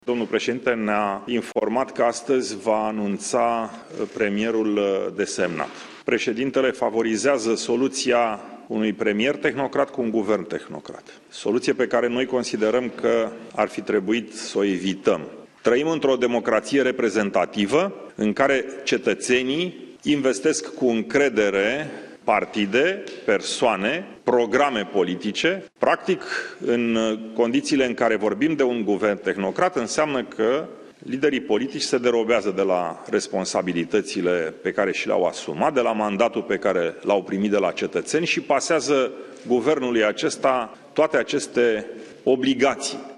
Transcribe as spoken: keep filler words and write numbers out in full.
Domnul președinte ne-a informat că astăzi va anunța premierul desemnat. Președintele favorizează soluția unui premier tehnocrat cu un guvern tehnocrat. Soluție pe care noi considerăm că ar fi trebuit să o evităm. Trăim într-o democrație reprezentativă în care cetățenii investesc cu încredere partide, persoane, programe politice. Practic, în condițiile în care vorbim de un guvern tehnocrat, înseamnă că liderii politici se derobează de la responsabilitățile pe care și le-au asumat, de la mandatul pe care l-au primit de la cetățeni și pasează guvernului acesta toate aceste obligații.